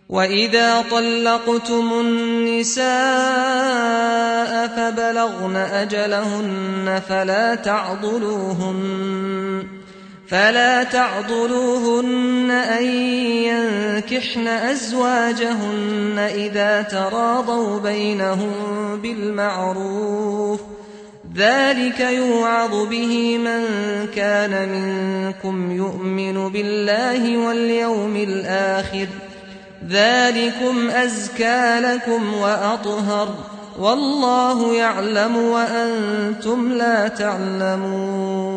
وإذا طلقتم النساء فبلغن أجلهن فلا تعضلوهن أن ينكحن أزواجهن إذا تراضوا بينهم بالمعروف، ذلك يوعظ به من كان منكم يؤمن بالله واليوم الآخر، ذلكم أزكى لكم وأطهر، والله يعلم وأنتم لا تعلمون.